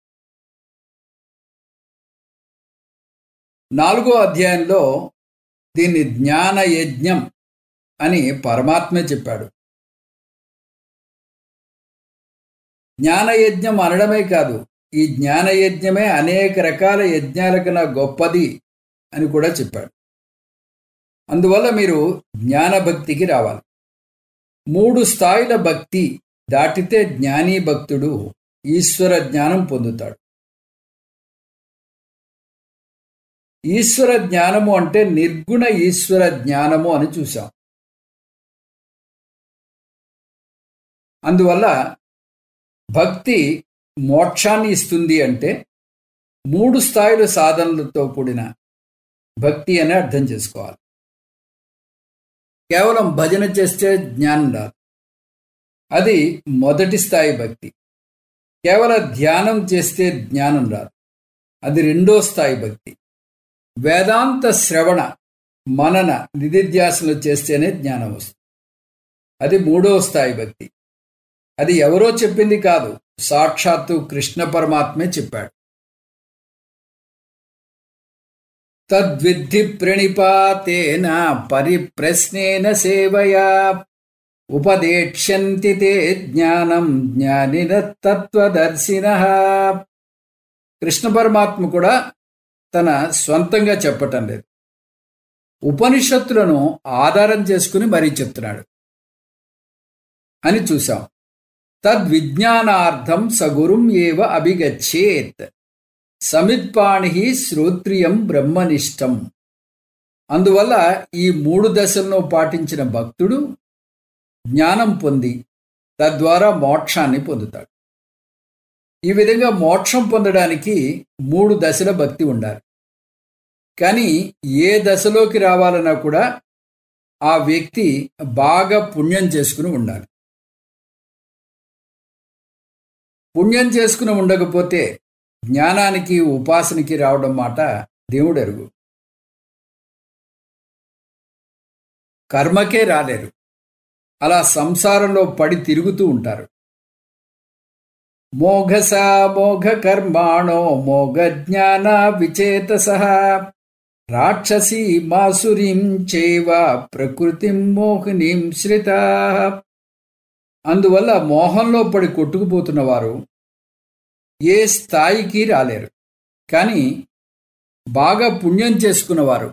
నాలుగో అధ్యాయంలో దీన్ని జ్ఞాన యజ్ఞం అని పరమాత్మే చెప్పాడు. జ్ఞానయజ్ఞం అనడమే కాదు, ఈ జ్ఞానయజ్ఞమే అనేక రకాల యజ్ఞాల కన్నా గొప్పది అని కూడా చెప్పాడు. అందువల్ల మీరు జ్ఞానభక్తికి రావాలి. మూడు స్థాయిల భక్తి దాటితే జ్ఞానీ భక్తుడు ఈశ్వర జ్ఞానం పొందుతాడు. ఈశ్వర జ్ఞానము అంటే నిర్గుణ ఈశ్వర జ్ఞానము అని చూశాం. అందువల్ల భక్తి మోక్షాన్ని ఇస్తుంది అంటే మూడు స్థాయిల సాధనలతో కూడిన భక్తి అని అర్థం చేసుకోవాలి. కేవలం భజన చేస్తే జ్ఞానం రాదు, అది మొదటి స్థాయి భక్తి. కేవలం ధ్యానం చేస్తే జ్ఞానం రాదు, అది రెండో స్థాయి భక్తి. వేదాంత శ్రవణ మనన నిధిధ్యాసనలు చేస్తేనే జ్ఞానం వస్తుంది, అది మూడో స్థాయి భక్తి. అది ఎవరో చెప్పింది కాదు, సాక్షాత్తు కృష్ణ పరమాత్మే చెప్పాడు. తద్విద్ధి ప్రణిపాతేన పరిప్రశ్నేన సేవయా ఉపదేక్ష్యంతి తే జ్ఞానం జ్ఞానినః తత్వదర్శినః. కృష్ణ పరమాత్మ కూడా తన స్వంతంగా చెప్పటం లేదు, ఉపనిషత్తులను ఆధారం చేసుకుని మరీ చెప్తున్నాడు అని చూసాం. తద్విజ్ఞానార్థం సగురుం ఏవ అభిగచ్చేత్ సమిత్పాణి శ్రోత్రియం బ్రహ్మనిష్టం. అందువల్ల ఈ మూడు దశలను పాటించిన భక్తుడు జ్ఞానం పొంది తద్వారా మోక్షాన్ని పొందుతాడు. ఈ విధంగా మోక్షం పొందడానికి మూడు దశల భక్తి ఉండాలి. కానీ ఏ దశలోకి రావాలన్నా కూడా ఆ వ్యక్తి బాగా పుణ్యం చేసుకుని ఉండాలి. పుణ్యం చేసుకుని ఉండకపోతే జ్ఞానానికి ఉపాసనకి రావడం మాట దేవుడు ఎరుగు. కర్మకే రాలేరు, అలా సంసారంలో పడి తిరుగుతూ ఉంటారు. మోఘసా మోఘ కర్మాణో మోఘ జ్ఞాన విచేతసః రాక్షసీ మాసురీం చైవ ప్రకృతిం మోహినీం శ్రితాః. అందువల్ల మోహంలో పడి కొట్టుకుపోతున్న వారు ఏ స్థాయికి రాలేరు. కానీ బాగా పుణ్యం చేసుకున్నవారు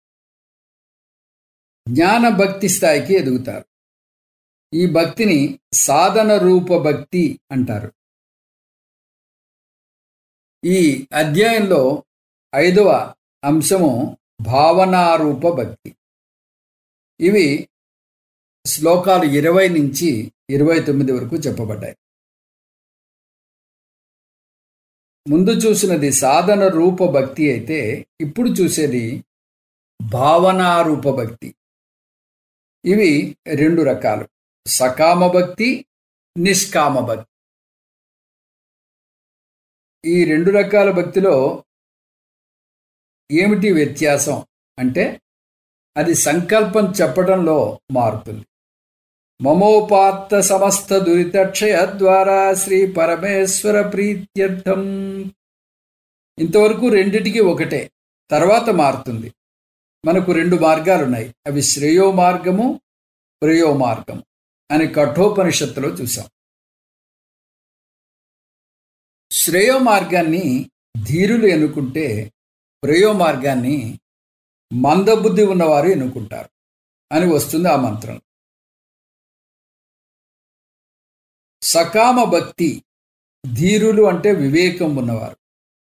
జ్ఞాన భక్తి స్థాయికి ఎదుగుతారు. ఈ భక్తిని సాధన రూప భక్తి అంటారు. ఈ అధ్యాయంలో ఐదవ అంశము భావనారూప భక్తి. ఇవి శ్లోకాలు ఇరవై నుంచి ఇరవై తొమ్మిది వరకు చెప్పబడ్డాయి. ముందు చూసినది సాధన రూప భక్తి అయితే ఇప్పుడు చూసేది భావనారూప భక్తి. ఇవి రెండు రకాలు, సకామ భక్తి, నిష్కామ భక్తి. ఈ రెండు రకాల భక్తిలో ఏమిటి వ్యత్యాసం అంటే అది సంకల్పం చెప్పడంలో మారుతుంది. మమోపాత్త సమస్త దురితక్షయ ద్వారా శ్రీ పరమేశ్వర ప్రీత్యర్థం. ఇంతవరకు రెండిటికి ఒకటే, తర్వాత మారుతుంది. మనకు రెండు మార్గాలున్నాయి, అవి శ్రేయో మార్గము, ప్రేయో మార్గము అని కఠోపనిషత్తులో చూసాం. శ్రేయో మార్గాన్ని ధీరులు ఎన్నుకుంటే ప్రేయో మార్గాన్ని మందబుద్ధి ఉన్నవారు ఎన్నుకుంటారు అని వస్తుంది ఆ మంత్రం. సకామ భక్తి ధీరులు అంటే వివేకం ఉన్నవారు,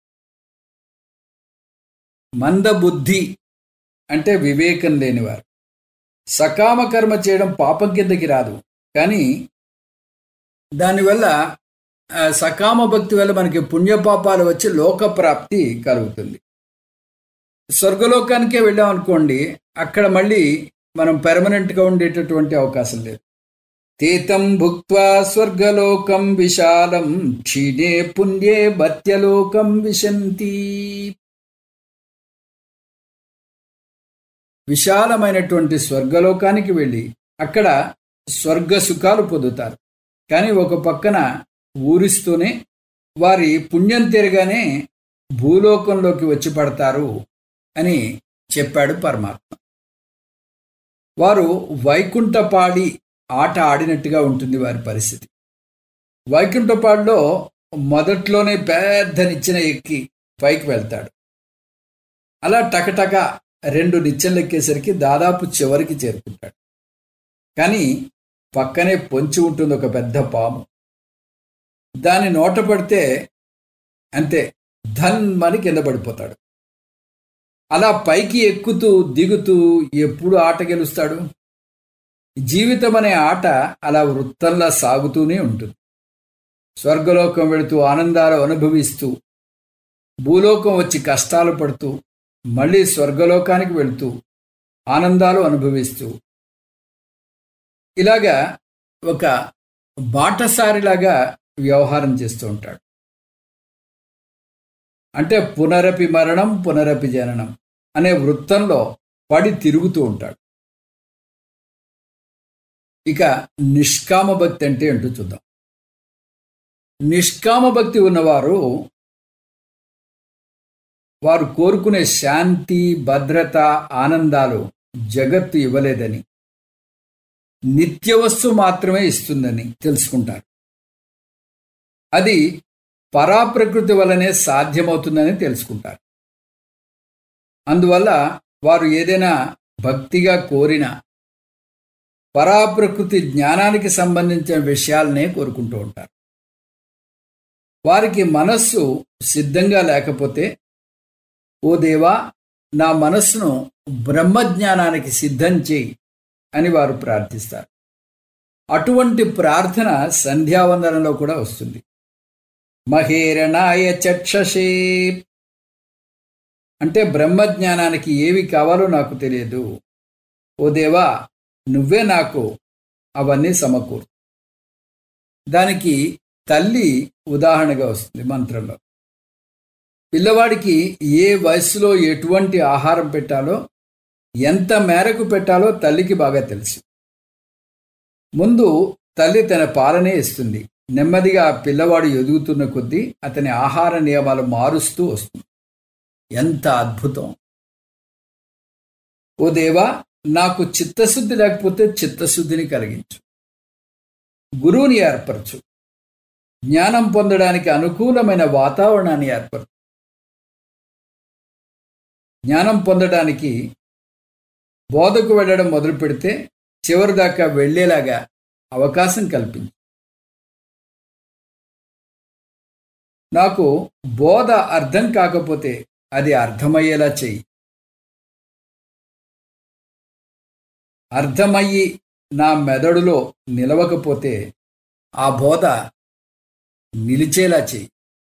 మందబుద్ధి అంటే వివేకం లేనివారు. సకామ కర్మ చేయడం పాపం కిందకి రాదు, కానీ దానివల్ల సకామ భక్తి వల్ల మనకి పుణ్యపాపాలు వచ్చి లోకప్రాప్తి కలుగుతుంది. స్వర్గలోకానికే వెళ్ళాం అనుకోండి, అక్కడ మళ్ళీ మనం పెర్మనెంట్గా ఉండేటటువంటి అవకాశం లేదు. తీతం భుక్త్వా స్వర్గలోకం విశాలం క్షీణే పుణ్యే భత్యలోకం విశంతి. విశాలమైనటువంటి స్వర్గలోకానికి వెళ్ళి అక్కడ స్వర్గ సుఖాలు పొందుతారు. కానీ ఒక పక్కన ఊరిస్తూనే వారి పుణ్యం తిరగానే భూలోకంలోకి వచ్చి పడతారు అని చెప్పాడు పరమాత్మ. వారు వైకుంఠపాళి ఆట ఆడినట్టుగా ఉంటుంది వారి పరిస్థితి. వైకుంఠపాడిలో మొదట్లోనే పెద్ద నిచ్చెన ఎక్కి పైకి వెళ్తాడు. అలా టకటక రెండు నిచ్చెనలు ఎక్కేసరికి దాదాపు చివరికి చేరుకుంటాడు. కానీ పక్కనే పొంచి ఉంటుంది ఒక పెద్ద పాము. దాని నోట పడితే అంతే, ధన్మని కింద పడిపోతాడు. అలా పైకి ఎక్కుతూ దిగుతూ ఎప్పుడు ఆట గెలుస్తాడు? జీవితం అనే ఆట అలా వృత్తంలా సాగుతూనే ఉంటుంది. స్వర్గలోకం వెళుతూ ఆనందాలు అనుభవిస్తూ, భూలోకం వచ్చి కష్టాలు పడుతూ, మళ్ళీ స్వర్గలోకానికి వెళుతూ ఆనందాలు అనుభవిస్తూ, ఇలాగా ఒక బాటసారిలాగా వ్యవహారం చేస్తూ ఉంటాడు. అంటే పునరపి మరణం పునరపి జననం అనే వృత్తంలో పడి తిరుగుతూ ఉంటాడు. ఇక నిష్కామ భక్తి అంటే ఏంటో చూద్దాం. నిష్కామ భక్తి ఉన్నవారు వారు కోరుకునే శాంతి, భద్రత, ఆనందాలు జగత్తు ఇవ్వలేదని, నిత్య వస్తువు మాత్రమే ఇస్తుందని తెలుసుకుంటారు. అది పరాప్రకృతి వల్లనే సాధ్యమవుతుందని తెలుసుకుంటారు. అందువల్ల వారు ఏదైనా భక్తిగా కోరిన పరాప్రకృతి జ్ఞానానికి సంబంధించిన విషయాలనే కోరుకుంటూ ఉంటారు. వారికి మనస్సు సిద్ధంగా లేకపోతే, ఓ దేవా, నా మనస్సును బ్రహ్మజ్ఞానానికి సిద్ధం చేయి అని వారు ప్రార్థిస్తారు. అటువంటి ప్రార్థన సంధ్యావందనంలో కూడా వస్తుంది. మహేరణాయ చక్షసే అంటే బ్రహ్మజ్ఞానానికి ఏవి కావాలో నాకు తెలియదు, ఓ దేవా నువ్వే నాకు అవన్నీ సమకూరు. దానికి తల్లి ఉదాహరణగా వస్తుంది మంత్రంలో. పిల్లవాడికి ఏ వయసులో ఎటువంటి ఆహారం పెట్టాలో, ఎంత మేరకు పెట్టాలో తల్లికి బాగా తెలుసు. ముందు తల్లి తన పాలనే ఇస్తుంది. నెమ్మదిగా పిల్లవాడు ఎదుగుతున్న కొద్దీ అతని ఆహార నియమాలు మారుస్తూ వస్తుంది. ఎంత అద్భుతం! ఓ దేవా, నాకు చిత్తశుద్ధి లేకపోతే చిత్తశుద్ధిని కలిగించు, గురువుని ఏర్పరచు, జ్ఞానం పొందడానికి అనుకూలమైన వాతావరణాన్ని ఏర్పరచు. జ్ఞానం పొందడానికి బోధకు వెళ్ళడం మొదలు పెడితే చివరి దాకా వెళ్ళేలాగా అవకాశం కల్పించు. నాకు బోధ అర్థం కాకపోతే అది అర్థమయ్యేలా చెయ్యి. అర్థమయ్యి నా మెదడులో నిలవకపోతే ఆ బోధ నిలిచేలా చెయ్యి.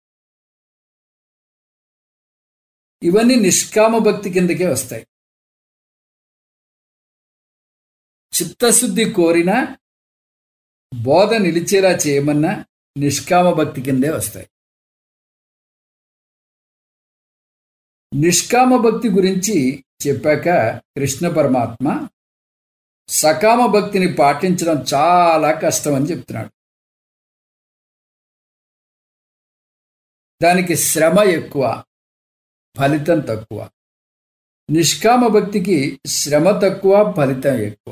ఇవన్నీ నిష్కామ భక్తి కిందకే వస్తాయి. చిత్తశుద్ధి కోరినా బోధ నిలిచేలా చేయమన్నా నిష్కామ భక్తి కిందే వస్తాయి. నిష్కామ భక్తి గురించి చెప్పాక కృష్ణ పరమాత్మ సకామ భక్తిని పాటించడం చాలా కష్టం అని చెప్తున్నాడు. దానికి శ్రమ ఎక్కువ, ఫలితం తక్కువ. నిష్కామ భక్తికి శ్రమ తక్కువ, ఫలితం ఎక్కువ.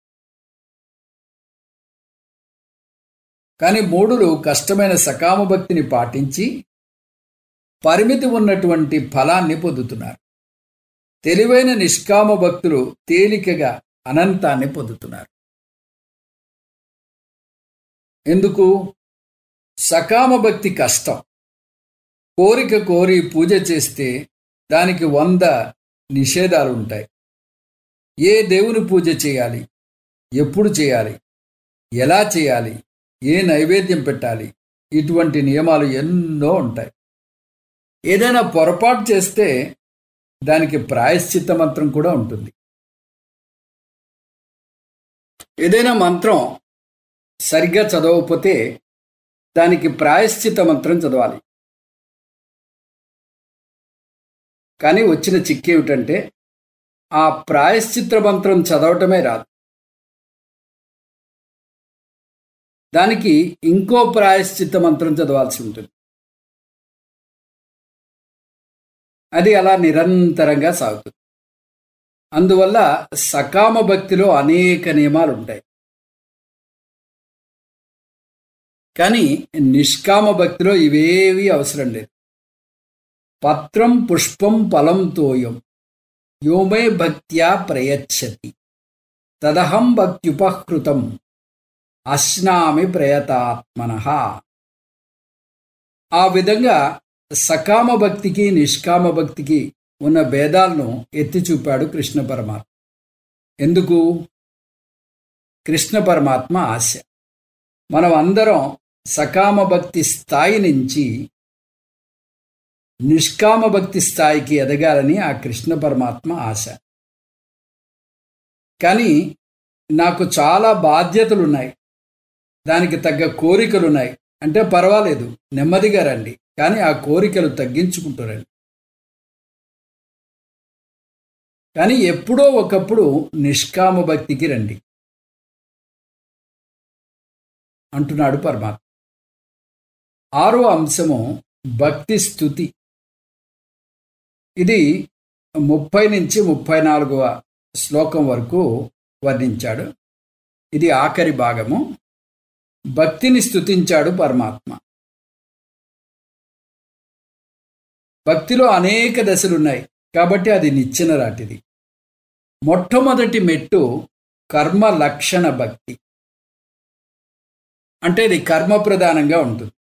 కానీ మూఢులు కష్టమైన సకామ భక్తిని పాటించి పరిమితి ఉన్నటువంటి ఫలాన్ని పొందుతున్నారు. తెలివైన నిష్కామ భక్తులు తేలికగా అనంతాన్ని పొందుతున్నారు. ఎందుకు? సకామ భక్తి కష్టం. కోరిక కోరి పూజ చేస్తే దానికి వంద నిషేధాలు ఉంటాయి. ఏ దేవుని పూజ చేయాలి, ఎప్పుడు చేయాలి, ఎలా చేయాలి, ఏ నైవేద్యం పెట్టాలి, ఇటువంటి నియమాలు ఎన్నో ఉంటాయి. ఏదైనా పొరపాటు చేస్తే దానికి ప్రాయశ్చిత్త మంత్రం కూడా ఉంటుంది. ఏదైనా మంత్రం సరిగ్గా చదవకపోతే దానికి ప్రాయశ్చిత్త మంత్రం చదవాలి. కానీ వచ్చిన చిక్కేమిటంటే ఆ ప్రాయశ్చిత్త మంత్రం చదవటమే రాదు. దానికి ఇంకో ప్రాయశ్చిత్త మంత్రం చదవాల్సి ఉంటుంది. అది అలా నిరంతరంగా సాగుతుంది. అందువల్ల సకామ భక్తిలో అనేక నియమాలు ఉంటాయి. కానీ నిష్కామ భక్తిలో ఇవేవీ అవసరం లేదు. పత్రం పుష్పం ఫలం తోయం యోమే భక్త్యా ప్రయచ్చతి తదహం భక్త్యుపహృతం అశ్నామి ప్రయతాత్మనః. ఆ విధంగా సకామ భక్తికి నిష్కామ భక్తికి ఉన్న భేదాలను ఎత్తి చూపాడు కృష్ణ పరమాత్మ. ఎందుకు? కృష్ణ పరమాత్మ ఆశ. మనం అందరం సకామ భక్తి స్థాయి నుంచి నిష్కామ భక్తి స్థాయికి ఎదగాలని ఆ కృష్ణ పరమాత్మ ఆశ. కానీ నాకు చాలా బాధ్యతలున్నాయి, దానికి తగ్గ కోరికలున్నాయి అంటే పర్వాలేదు, నెమ్మదిగా రండి, కానీ ఆ కోరికలు తగ్గించుకుంటారండి. కానీ ఎప్పుడో ఒకప్పుడు నిష్కామ భక్తికి రండి అంటున్నాడు పరమాత్మ. ఆరో అంశము భక్తి స్తుతి. ఇది ముప్పై నుంచి ముప్పై నాలుగవ శ్లోకం వరకు వర్ణించాడు. ఇది ఆఖరి భాగము. భక్తిని స్తుతించాడు పరమాత్మ. భక్తిలో అనేక దశలున్నాయి కాబట్టి అది నిచ్చెన లాంటిది. మొట్టమొదటి మెట్టు కర్మ లక్షణ భక్తి, అంటే ఇది కర్మ ప్రధానంగా ఉంటుంది.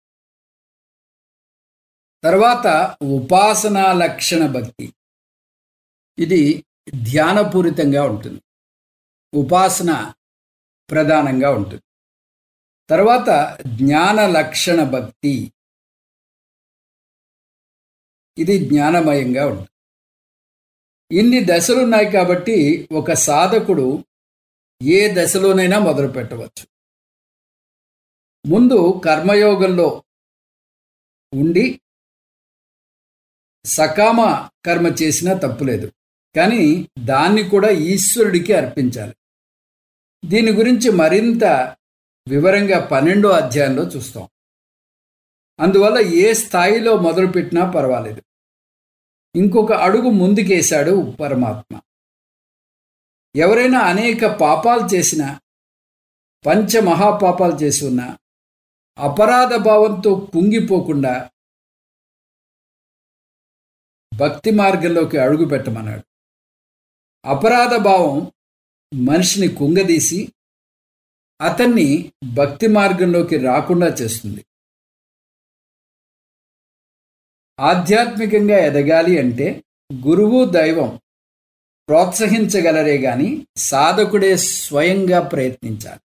తర్వాత ఉపాసనా లక్షణ భక్తి, ఇది ధ్యానపూరితంగా ఉంటుంది, ఉపాసన ప్రధానంగా ఉంటుంది. తర్వాత జ్ఞాన లక్షణ భక్తి, ఇది జ్ఞానమయంగా ఉంటుంది. ఇన్ని దశలున్నాయి కాబట్టి ఒక సాధకుడు ఏ దశలోనైనా మొదలు పెట్టవచ్చు. ముందు కర్మయోగంలో ఉండి సకామ కర్మ చేసినా తప్పులేదు, కానీ దాన్ని కూడా ఈశ్వరుడికి అర్పించాలి. దీని గురించి మరింత వివరంగా పన్నెండో అధ్యాయంలో చూస్తాం. అందువల్ల ఏ స్థాయిలో మొదలుపెట్టినా పర్వాలేదు. ఇంకొక అడుగు ముందుకేశాడు పరమాత్మ. ఎవరైనా అనేక పాపాలు చేసినా, పంచమహాపాపాలు చేసి ఉన్నా అపరాధ భావంతో కుంగిపోకుండా భక్తి మార్గంలోకి అడుగు పెట్టమన్నాడు. అపరాధ భావం మనిషిని కుంగదీసి అతన్ని భక్తి మార్గంలోకి రాకుండా చేస్తుంది. ఆధ్యాత్మికంగా ఎదగాలి అంటే గురువు దైవం ప్రోత్సహించగలరే గాని సాధకుడే స్వయంగా ప్రయత్నించాలి.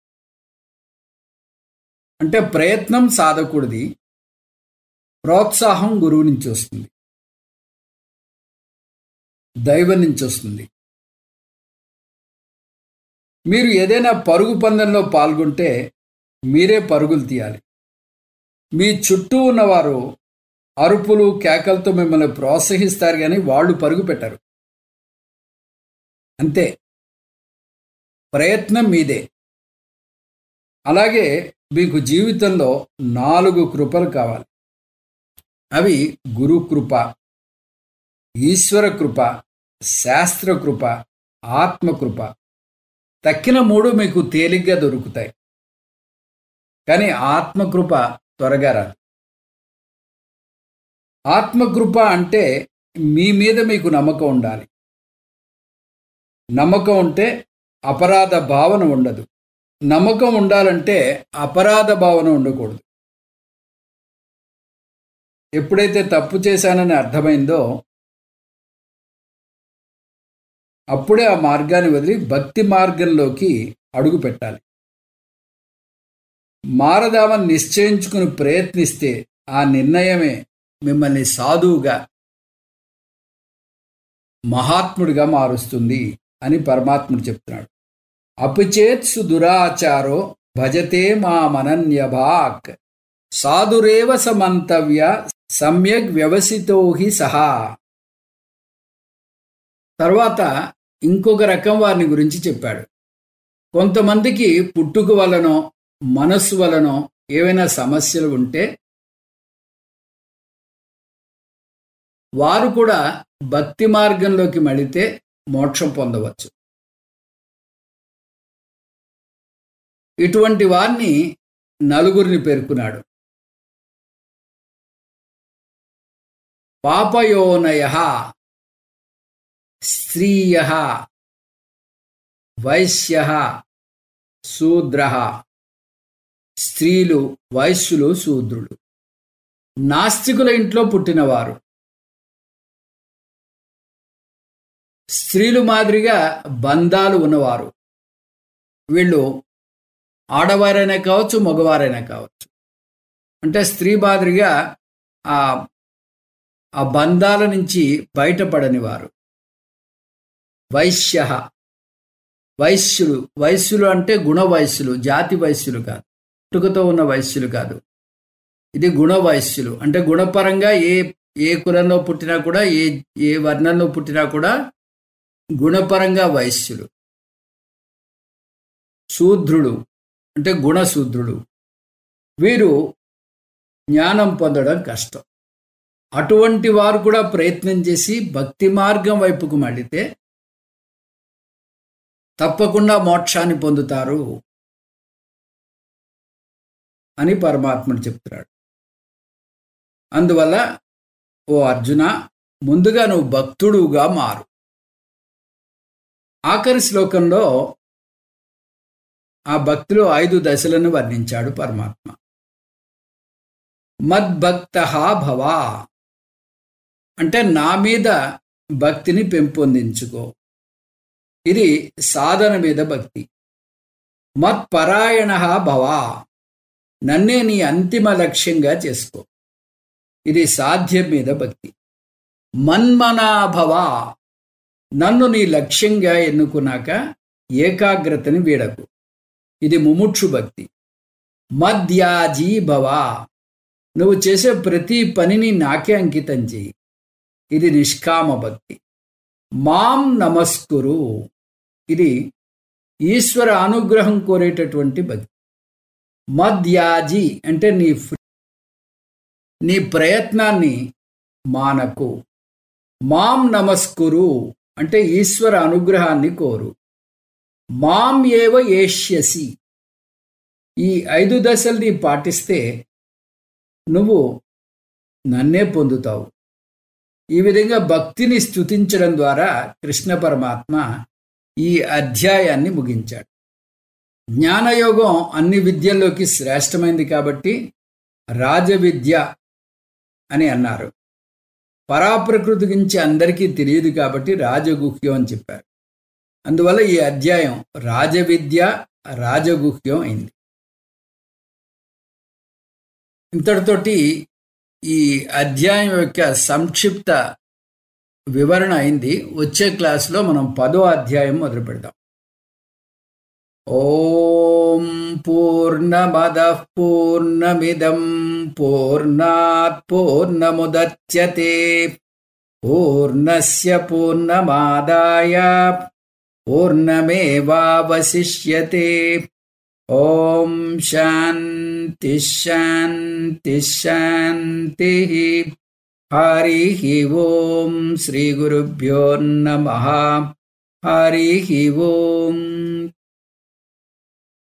అంటే ప్రయత్నం సాధకుడిది, ప్రోత్సాహం గురువు నుంచి వస్తుంది, దైవం నుంచి వస్తుంది. మీరు ఏదైనా పరుగు పందెంలో పాల్గొంటే మీరే పరుగులు తీయాలి. మీ చుట్టూ ఉన్నవారు అరుపులు కేకలతో మిమ్మల్ని ప్రోత్సహిస్తారు కానీ వాళ్ళు పరుగు పెట్టరు. అంతే, ప్రయత్నం మీదే. అలాగే మీకు జీవితంలో నాలుగు కృపలు కావాలి. అవి గురు కృప, ఈశ్వర కృప, శాస్త్ర కృప, ఆత్మకృప. తక్కిన మూడు మీకు తేలిగ్గా దొరుకుతాయి, కానీ ఆత్మకృప త్వరగా రాదు. ఆత్మకృప అంటే మీ మీద మీకు నమ్మకం ఉండాలి. నమ్మకం ఉంటే అపరాధ భావన ఉండదు. నమ్మకం ఉండాలంటే అపరాధ భావన ఉండకూడదు. ఎప్పుడైతే తప్పు చేశానని అర్థమైందో అప్పుడే ఆ మార్గాన్ని వదిలి భక్తి మార్గంలోకి అడుగు పెట్టాలి. మారదామని నిశ్చయించుకుని ప్రయత్నిస్తే ఆ నిర్ణయమే మిమ్మల్ని సాధువుగా, మహాత్ముడిగా మారుస్తుంది అని పరమాత్ముడు చెప్తున్నాడు. అపిచేత్సు దురాచారో భజతే మామనన్యభాక్ సాధురేవ సమంతవ్య సమ్యగ్ వ్యవసితో హి సహా. తర్వాత ఇంకొక రకం వారిని గురించి చెప్పాడు. కొంతమందికి పుట్టుక వలనో మనస్సు వలనో ఏవైనా సమస్యలు ఉంటే వారు కూడా భక్తి మార్గంలోకి మళ్ళితే మోక్షం పొందవచ్చు. ఇటువంటి వారిని నలుగురిని పేర్కొన్నాడు. పాపయోనయః స్త్రీయః వైశ్యః శూద్రః. స్త్రీలు, వైశ్యులు, శూద్రులు. నాస్తికుల ఇంట్లో పుట్టినవారు. స్త్రీలు మాదిరిగా బంధాలు ఉన్నవారు. వీళ్ళు ఆడవారైనా కావచ్చు, మగవారైనా కావచ్చు. అంటే స్త్రీ మాదిరిగా ఆ ఆ బంధాల నుంచి బయటపడని వారు. వైశ్య, వైశ్యులు. వైశ్యులు అంటే గుణ వైశ్యులు, జాతి వైశ్యులు కాదు, పుట్టుకతో ఉన్న వైశ్యులు కాదు. ఇది గుణ వైశ్యులు. అంటే గుణపరంగా ఏ ఏ కులంలో పుట్టినా కూడా, ఏ ఏ వర్ణంలో పుట్టినా కూడా గుణపరంగా వైశ్యులు. శూద్రుడు అంటే గుణశూద్రుడు. వీరు జ్ఞానం పొందడం కష్టం. అటువంటి వారు కూడా ప్రయత్నం చేసి భక్తి మార్గం వైపుకు మళ్ళితే తప్పకుండా మోక్షాన్ని పొందుతారు అని పరమాత్ముడు చెప్తున్నాడు. అందువల్ల ఓ అర్జున, ముందుగా నువ్వు భక్తుడుగా మారు. ఆఖరి శ్లోకంలో ఆ భక్తిలో ఐదు దశలను వర్ణించాడు పరమాత్మ. మద్భక్తః భవ అంటే నా మీద భక్తిని పెంపొందించుకో. ఇది సాధన మీద భక్తి. మత్పరాయణః భవ నన్నే నీ అంతిమ లక్ష్యంగా చేసుకో. ఇది సాధ్యం మీద భక్తి. మన్మనా భవ నన్ను నీ లక్ష్యంగా ఎన్నుకున్నాక ఏకాగ్రతని వీడకు. ఇది ముముక్షు భక్తి. మద్యాజీ భవ నువ్వు చేసే ప్రతి పనిని నాకే అంకితం చేయి. ఇది నిష్కామ భక్తి. మాం నమస్కురు ఇది ఈశ్వర అనుగ్రహం కోరేటటువంటి భక్తి. మద్యాజీ అంటే నీ నీ ప్రయత్నాన్ని మానకు. మాం నమస్కురు అంటే ఈశ్వర అనుగ్రహాన్ని కోరు. మాం ఏవ ఏష్యసి ఈ ఐదు దశల్ని పాటిస్తే నువ్వు నన్నే పొందుతావు. ఈ విధంగా భక్తిని స్తుతించడం ద్వారా కృష్ణ పరమాత్మ ఈ అధ్యాయాన్ని ముగించాడు. జ్ఞానయోగం అన్ని విద్యల్లోకి శ్రేష్టమైంది కాబట్టి రాజవిద్య అని అన్నారు. పరాప్రకృతి గురించి అందరికీ తెలియదు కాబట్టి రాజగుహ్యం అని చెప్పారు. అందువల్ల ఈ అధ్యాయం రాజవిద్య రాజగుహ్యం అయింది. ఇంతటితోటి ఈ అధ్యాయం యొక్క సంక్షిప్త వివరణ అయింది. వచ్చే క్లాసులో మనం పదో అధ్యాయం మొదలు పెడదాం. ఓం పూర్ణమదః పూర్ణమిదం పూర్ణాత్ పూర్ణముదచ్యతే పూర్ణస్య పూర్ణమాదాయ పూర్ణమేవావశిష్యతే. ఓం శాంతి శాంతి శాంతి. హరి ఓం. శ్రీ గురుభ్యో నమః. హరి ఓం.